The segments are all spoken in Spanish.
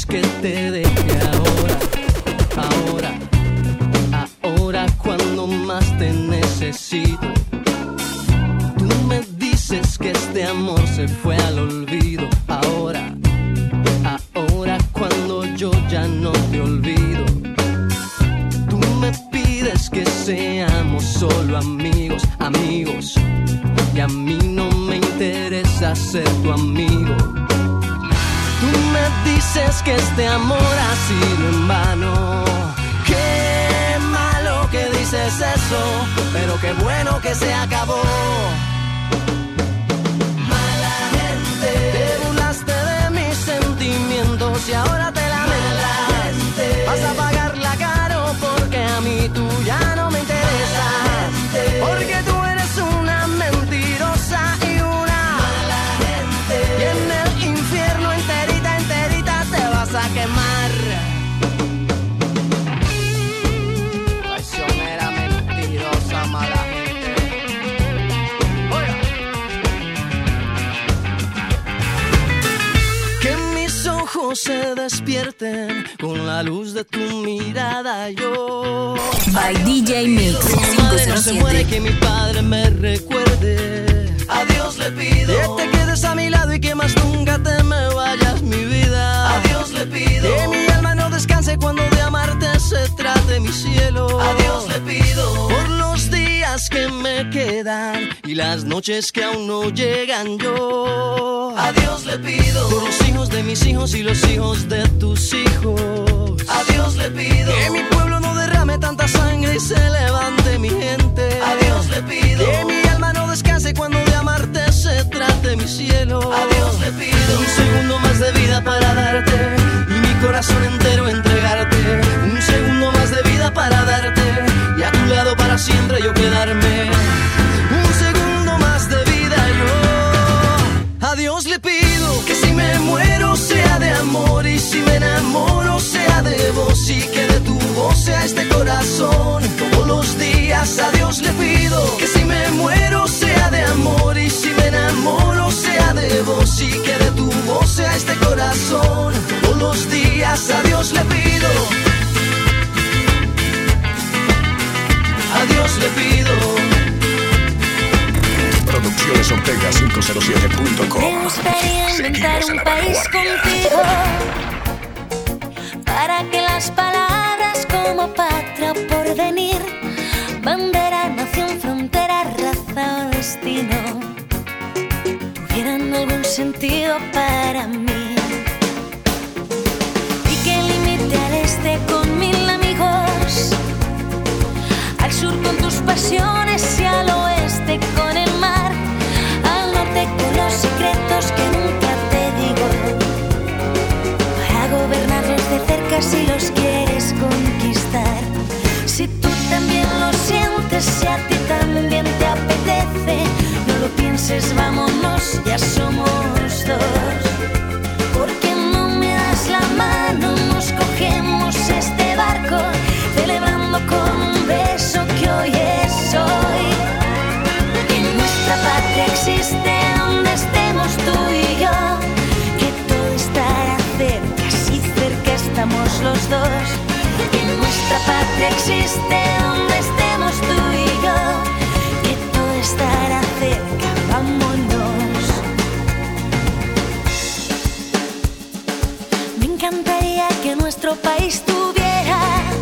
que te deje ahora cuando más te necesito. Tú me dices que este amor se fue al olvido. Ahora cuando yo ya no te olvido. Tú me pides que seamos solo amigos. Y a mí no me interesa ser tu amigo. Tú me dices que este amor ha sido en vano. Qué malo que dices eso, pero qué bueno que se acabó. Mala gente, te burlaste de mis sentimientos y ahora te lamentas. Vas a pagarla caro porque a mí tú ya no me interesas. Porque tú eres una mentirosa y una mala gente. Y en el infierno enterita te vas a quemar. Traicionera, mentirosa, mala gente. Oiga. Que mis ojos se despierten con la luz de tu mirada. Yo by DJ Mix que mi madre no se muere, 507. que mi padre me recuerde. A Dios le pido que te quedes a mi lado y que más nunca te me vayas, mi vida. A Dios le pido que mi alma no descanse cuando de amarte se trate, mi cielo. A Dios le pido por los días que me quedan y las noches que aún no llegan. Yo a Dios le pido por los hijos de mis hijos y los hijos de tus hijos. A Dios le pido que mi pueblo no derrame tanta sangre y se levante mi gente. A Dios le pido que mi alma no descanse cuando de amarte se trate, mi cielo. A Dios le pido un segundo más de vida para darte y mi corazón entero entregarte. Un segundo más de vida para darte y a tu lado para siempre yo quedarme. Un segundo más de vida yo. A Dios le pido que si me muero sea de amor y si me enamoro sea de vos y que de tu voz sea este corazón todos los días. A Dios le pido que si me muero sea de amor y si me enamoro sea de vos y que de tu voz sea este corazón todos los días. A Dios le pido. A Dios le pido. Producciones Ortega 507.com. Me gustaría inventar un país contigo para que las palabras como patria o porvenir, bandera, nación, frontera, raza o destino tuvieran algún sentido para mí. Y que limite al este con 1000 amigos, al sur con tus pasiones y al oeste con el mar, al norte con los secretos que nunca te digo, para gobernarlos de cerca si los quieres conquistar. Si tú también lo sientes, si a ti también te apetece, no lo pienses, vámonos, ya somos dos. Porque no me das la mano, nos cogemos este barco, celebrando con un beso que hoy es hoy. Que nuestra patria existe donde estemos tú y yo, que todo estará cerca, si cerca estamos los dos. Que nuestra patria existe donde estemos tú y yo, que todo estará cerca, vámonos. Me encantaría que nuestro país tuviera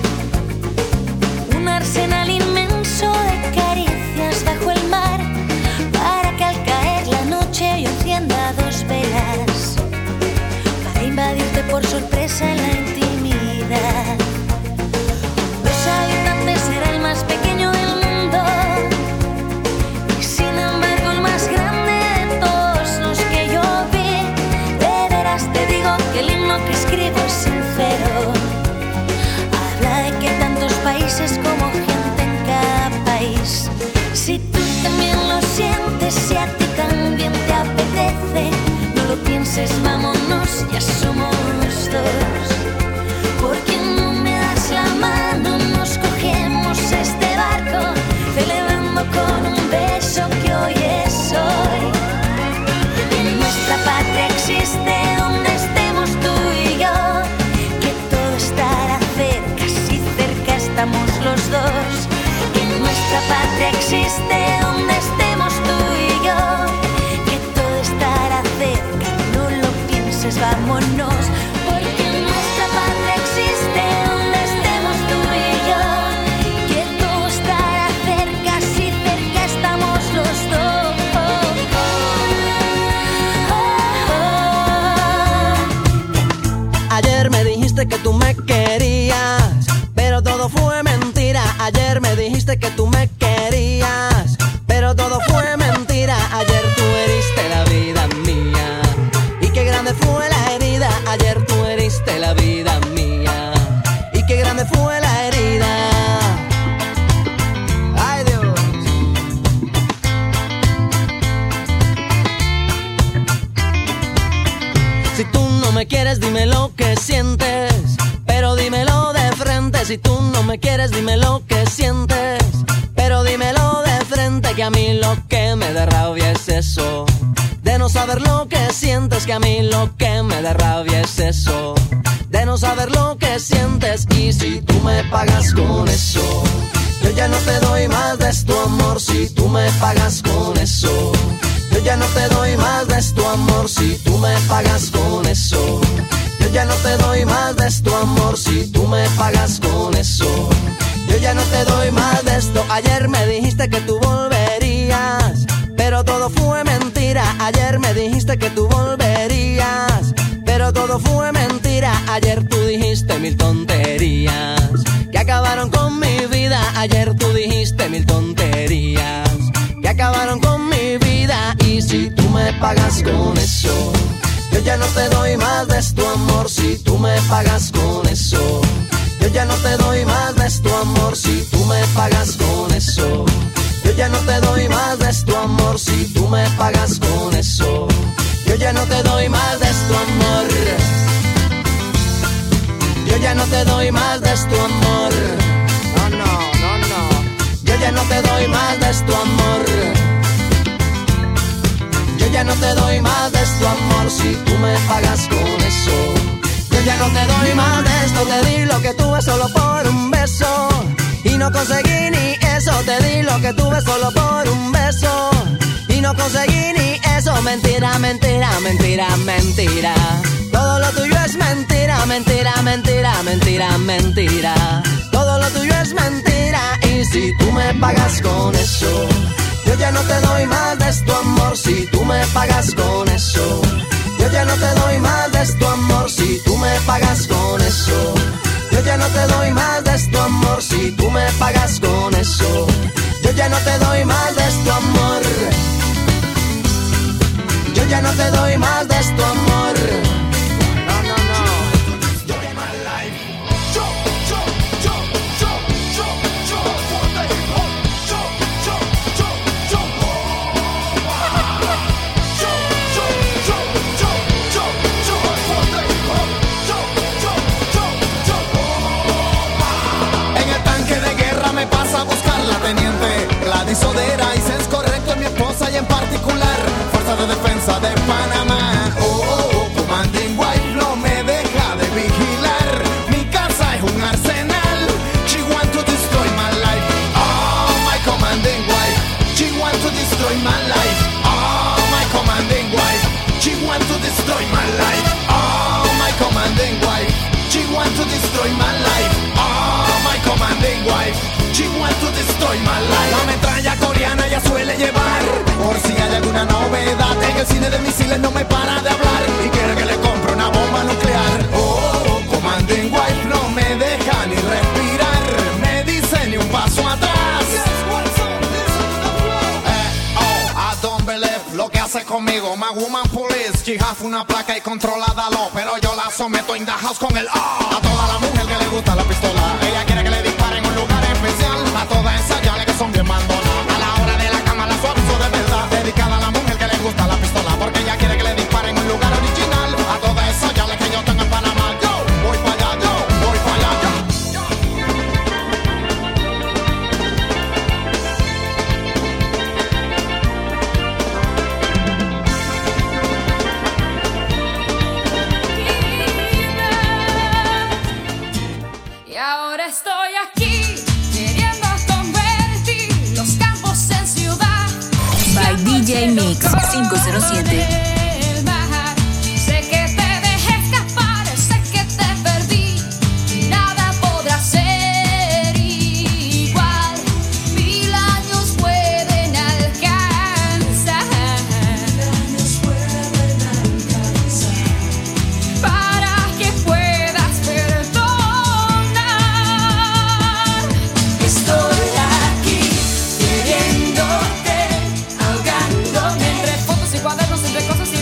un arsenal inmenso de caricias bajo el mar, para que al caer la noche yo encienda 2 velas, para invadirte por sorpresa en la intimidad. Los habitantes será el más pequeño del mundo y sin embargo el más grande de todos los que yo vi. De veras te digo que el himno que escribo es sincero, habla de que tantos países como gente en cada país. Si tú también lo sientes, si a ti también te apetece, no lo pienses, vámonos, ya somos dos. Porque no me das la mano, nos cogemos este barco, celebrando con un beso que hoy es hoy. Que nuestra patria existe donde estemos tú y yo, estamos los dos. Que nuestra patria existe donde estemos tú y yo. Que todo estará cerca, no lo pienses, vámonos. Porque nuestra patria existe donde estemos tú y yo. Que todo estará cerca, si cerca estamos los dos. Ayer me dijiste que tú me querías, pero todo fue mentira. Ayer me dijiste que tú me querías, pero todo fue mentira. Ayer tú heriste la vida mía, y qué grande fue la herida. Ayer tú heriste la vida mía, y qué grande fue la herida. Ay, Dios. Si tú no me quieres, dime lo que sientes, pero dímelo de frente. Si tú no me quieres, dime lo que sientes, pero dímelo de frente. Que a mí lo que me da rabia es eso, de no saber lo que sientes. Que a mí lo que me da rabia es eso, de no saber lo que sientes. Y si tú me pagas con eso, yo ya no te doy más de tu amor. Si tú me pagas con eso, yo ya no te doy más de tu amor. Si tú me pagas con eso, yo ya no te doy más de tu amor. Si tú me pagas con eso, yo ya no te doy más de esto. Ayer me dijiste que tú volverías, pero todo fue mentira. Ayer me dijiste que tú volverías, pero todo fue mentira. Ayer tú dijiste mil tonterías que acabaron con mi vida. Ayer tú dijiste mil tonterías que acabaron con mi vida. Y si tú me pagas con eso, yo ya no te doy más de tu amor. Si tú me pagas con eso, yo ya no te doy más de tu amor. Si tú me pagas con eso, yo ya no te doy más de tu amor. Si tú me pagas con eso, yo ya no te doy más de tu amor. Yo ya no te doy más de tu amor. No, no, no, no. Yo ya no te doy más de tu amor. Yo ya no te doy más de tu amor. Si tú me pagas con eso, yo ya no te doy más de esto. Te di lo que tuve solo por un beso, y no conseguí ni eso. Te di lo que tuve solo por un beso, y no conseguí ni eso. Mentira, mentira, mentira, mentira. Todo lo tuyo es mentira, mentira, mentira, mentira, mentira. Todo lo tuyo es mentira. Y si tú me pagas con eso, yo ya no te doy más de tu amor. Si tú me pagas con eso, yo ya no te doy más de tu amor. Si tú me pagas con eso, yo ya no te doy más de tu amor. Si tú me pagas con eso, yo ya no te doy más de tu amor. Yo ya no te doy más de tu amor. No, no, no. Pasa a buscarla, teniente Gladys Odera, y es correcto en mi esposa y en particular Fuerza de Defensa de Panamá. Commanding Wife no me deja de vigilar. Mi casa es un arsenal. She want to destroy my life. Oh, my commanding wife. She want to destroy my life. Oh, my commanding wife. She want to destroy my life. Oh, my commanding wife. She want to destroy my life. Oh, my commanding wife. She want to destroy my life. La metralla coreana ya suele llevar, por si hay alguna novedad. En el cine de misiles no me para de hablar y quiere que le compre una bomba nuclear. Oh, commanding wife no me deja ni respirar. Me dice ni un paso atrás. I don't believe lo que hace conmigo. My woman police, she have una placa y controladalo, pero yo la someto in the house con el A toda la mujer que le gusta la pistola, ella quiere que le disparen en un lugar especial. A todas esas ya que son bien mandonas, a la hora de la cama la suavizo de verdad. Dedicada a la mujer que le gusta la pistola, porque ella quiere que le disparen en un lugar original. A todas esas ya que yo tengo en Panamá. Yo voy para allá, yo voy para allá, yo. Y ahora estoy aquí queriendo convertir los campos en ciudad. By DJ Mix 507. Sé que te dejé escapar, sé que te perdí y nada podrá ser igual. 1000 años pueden alcanzar, para que puedas perdonar. Estoy aquí queriéndote, ahogándome entre fotos y cuadernos, entre cosas y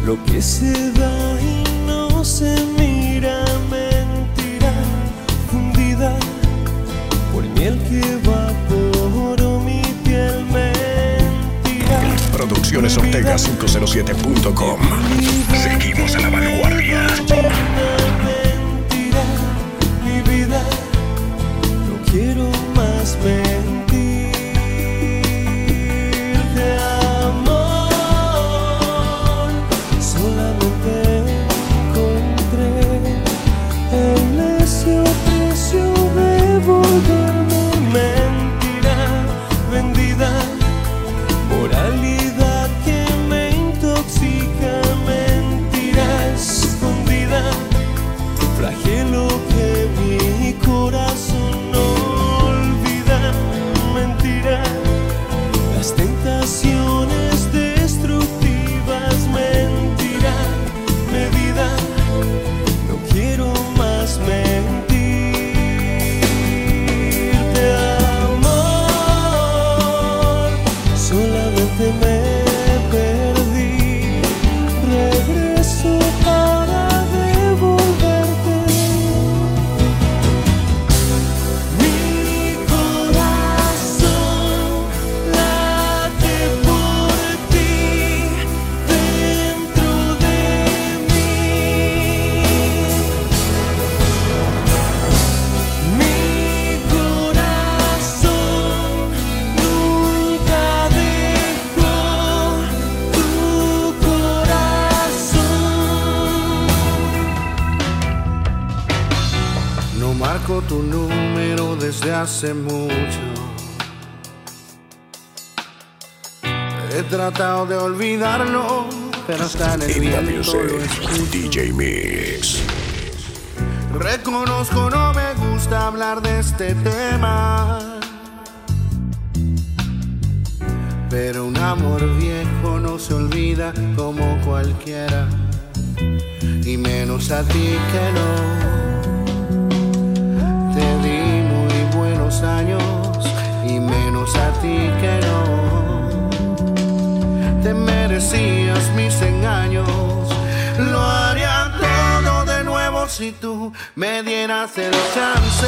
lo que se da y no se mira, mentira fundida por miel que evaporó mi piel, mentira. Producciones Ortega 507.com. Seguimos a la vanguardia. Mentira, mi vida, no quiero más mentirte, amor. Solamente encontré el necio precio de volverme mentira vendida, moralidad que me intoxica, mentira escondida, flagelo que mi corazón no olvida, mentira, las tentaciones destructivas, mentira medida, no quiero más mentirte, amor. Solamente me perdí, regreso para devolverte. Mi corazón late por ti dentro de mí. Mi corazón nunca dejó tu corazón. No marco tu número desde hace mucho. He tratado de olvidarlo, pero está en el In the viento, lo music, escucho. DJ Mix. Reconozco, no me gusta hablar de este tema, pero un amor viejo no se olvida como cualquiera, y menos a ti que no. Te di muy buenos años, y menos a ti que no. Te merecías mis engaños, lo haría todo de nuevo si tú me dieras el chance.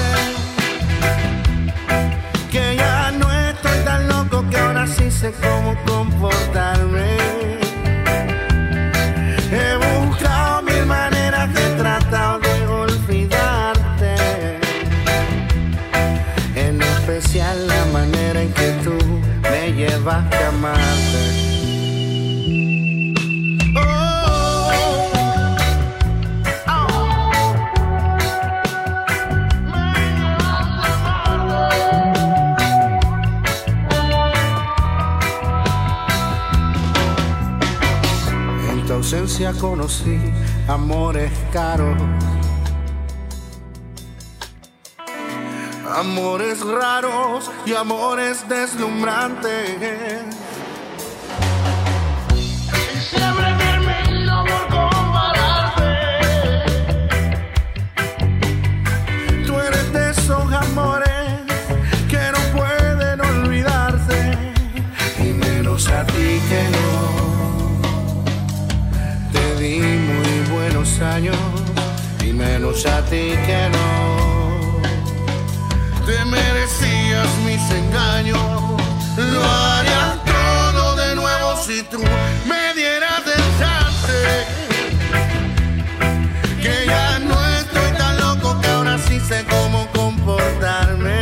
Que ya no estoy tan loco, que ahora sí sé cómo comportarme. He buscado mil maneras, he tratado de olvidarte, en especial la manera en que tú me llevaste a amarte. En tu ausencia conocí amores caros, amores raros y amores deslumbrantes. Siempre termino por compararte. Tú eres de esos amores que no pueden olvidarse, y menos a ti que no. Te di muy buenos años, y menos a ti que no. Te merecías mis engaños, lo haría todo de nuevo si tú me dieras el chance. Que ya no estoy tan loco, que ahora sí sé cómo comportarme.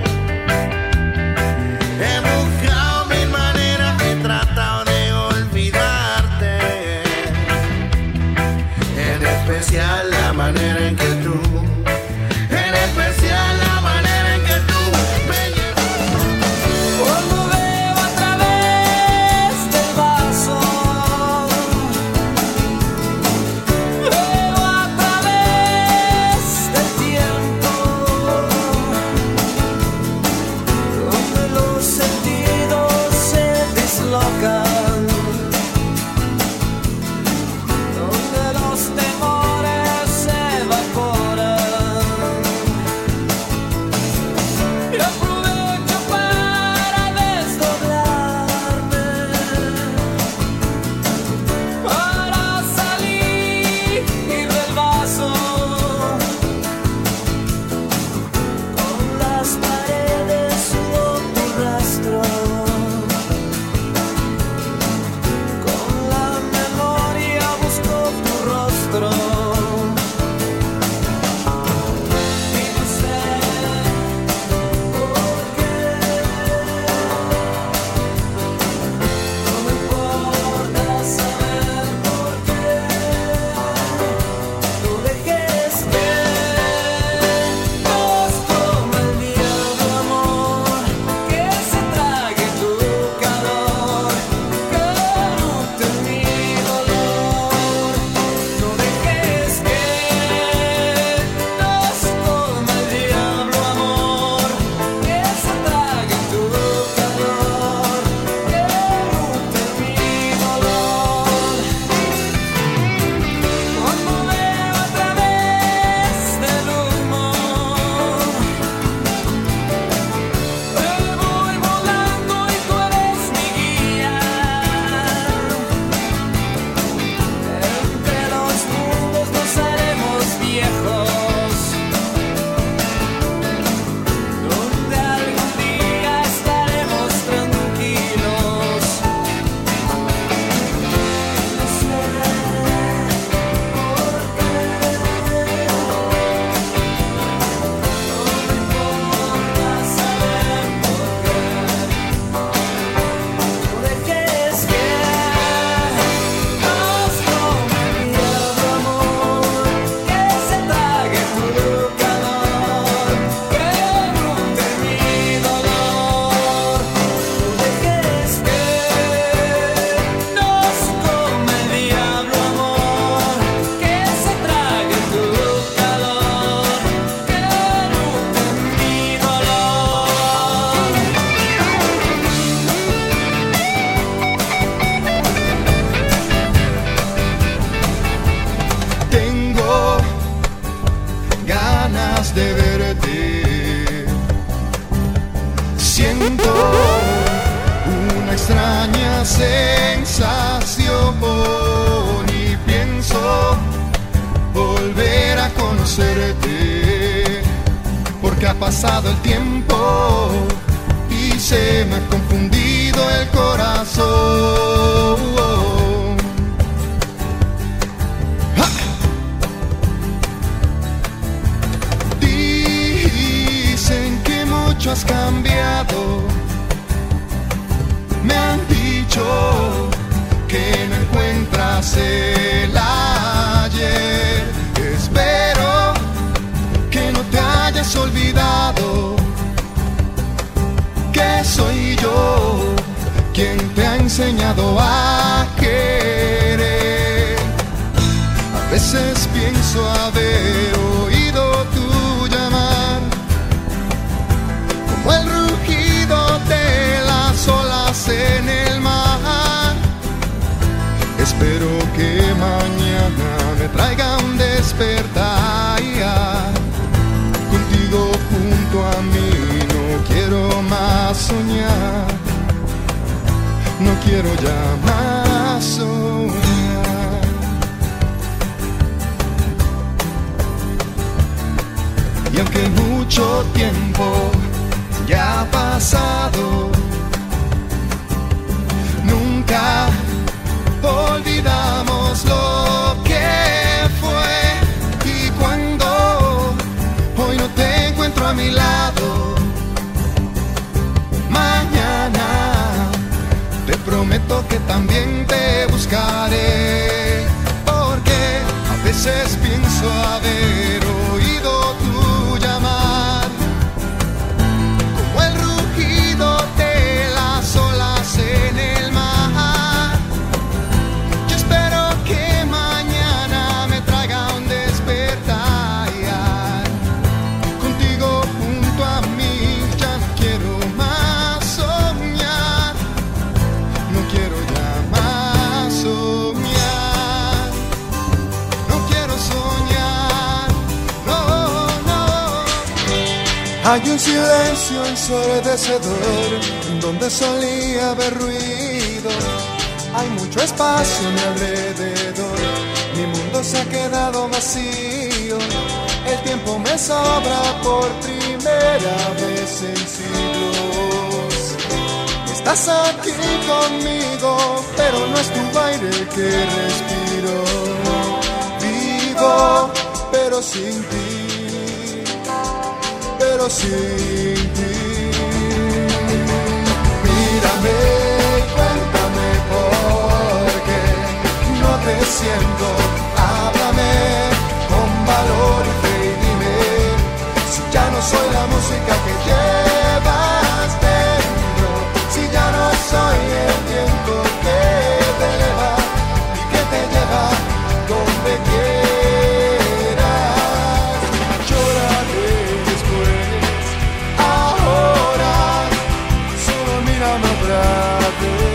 He buscado mil maneras, he tratado de olvidarte, en especial la manera en que tú, en especial la manera en que tú me llevas. Cuando veo a través del vaso después de verte. Siento una extraña sensación y pienso volver a conocerte, porque ha pasado el tiempo y se me ha confundido el corazón. ¡Ja! Dicen que mucho has cambiado, me han dicho que no encuentras el ayer. Espero que no te hayas olvidado que soy yo quien te ha enseñado a querer. A veces pienso haber oído tu llamar, como el rugido de las olas en el mar. Espero que mañana me traiga un despertar. Contigo junto a mí no quiero más soñar, no quiero ya más soñar. Y aunque mucho tiempo ya ha pasado, nunca olvidamos lo que fue. Y cuando hoy no te encuentro a mi lado, mañana te prometo que también te buscaré, porque a veces pienso haber oído tu llamar, como el rugido de las olas en el mar. Yo espero que mañana me traiga un despertar. Contigo junto a mí ya no quiero más soñar, no quiero ya más soñar, no quiero soñar, no, no. Hay un silencio ensordecedor donde solía haber ruido. Hay mucho espacio a mi alrededor, mi mundo se ha quedado vacío. El tiempo me sobra por primera vez en siglos. Estás aquí conmigo, pero no es tu aire el que respiro. Vivo, pero sin ti, pero sin ti. Mírame y cuéntame por qué no te siento. Háblame con valor y fe y dime si ya no soy la música que llevas dentro, si ya no soy el viento que te eleva y que te lleva donde quieras. Lloraré después, ahora solo mírame otra vez.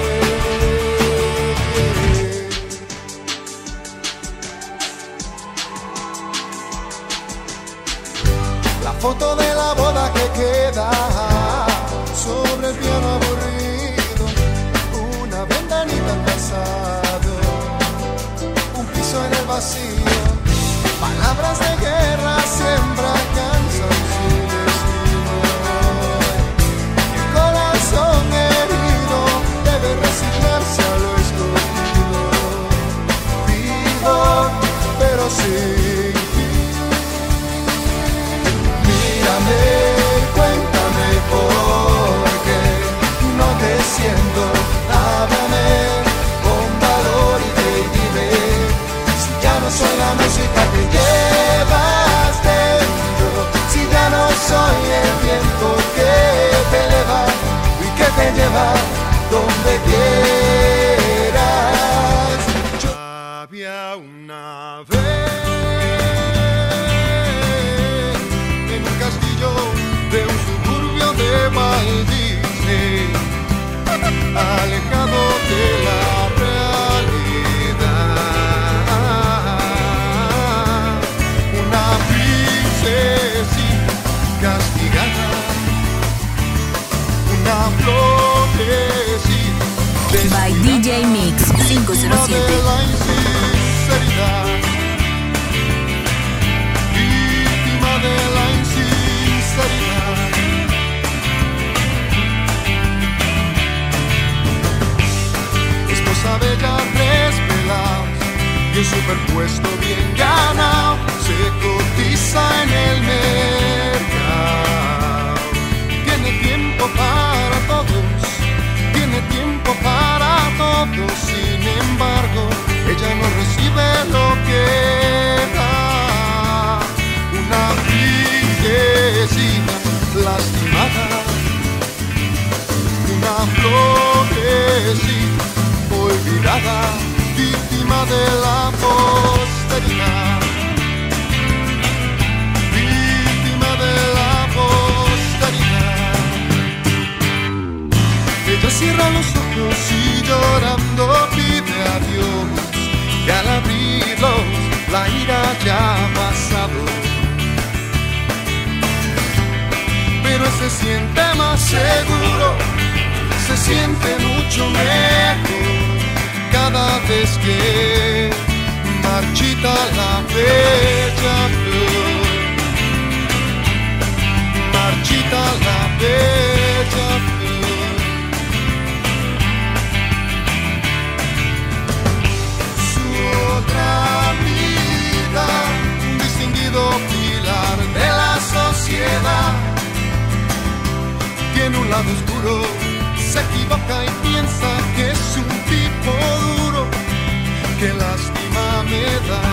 La foto de la boda que queda sobre el piano aburrido, una ventanita al pasado, un piso en el vacío, palabras de guerra siempre alcanzan su destino. El corazón herido debe resignarse a lo escogido. Vivo, pero sin ti. Mírame, cuéntame por qué no te siento. Háblame con valor y fe y dime si ya no soy la música que llevas dentro, si ya no soy el viento que te eleva y que te lleva donde quieras. Yo había una vez en un castillo de un suburbio de Walt Disney, alejado de la realidad. Una princesita y un superpuesto bien ganado se cotiza en el mercado. Tiene tiempo para todos, tiene tiempo para todos, sin embargo, ella no recibe lo que da. Una viejecita lastimada, una florecita olvidada, víctima de la posteridad, víctima de la posteridad. Ella cierra los ojos y llorando pide a Dios que al abrirlos la ira ya ha pasado. Pero se siente más seguro, se siente mucho mejor cada vez que marchita la bella flor, marchita la bella flor. Su otra vida, un distinguido pilar de la sociedad, tiene un lado oscuro, se equivoca y piensa que es un tipo duro, que lástima me da.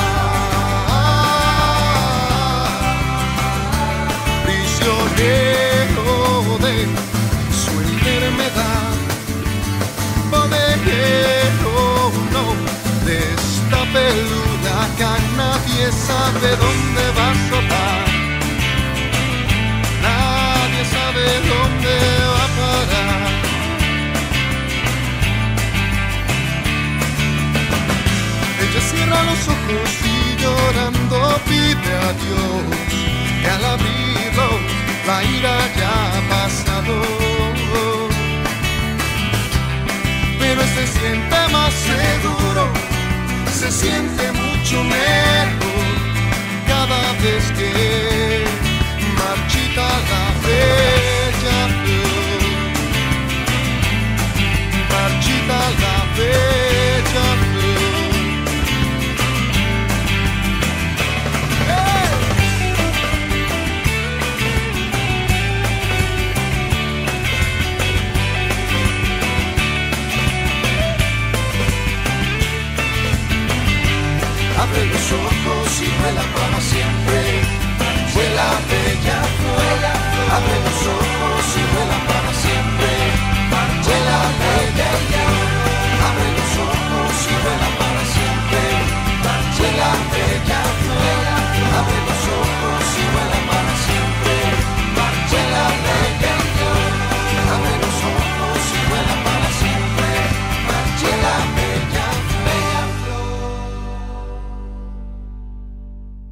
Prisionero de su enfermedad, bodeguero no, de esta peluda que nadie sabe dónde va a sopar. Nadie sabe dónde va a parar. Ella cierra los ojos y llorando pide a Dios que al abrirlo la ira ya ha pasado. Pero se siente más seguro, se siente mucho mejor cada vez que marchita la bella flor, marchita la bella flor. ¡Hey! Abre los ojos y vuela para siempre. Vuela bella flor, abre los ojos y vuela para siempre. Vuela bella flor.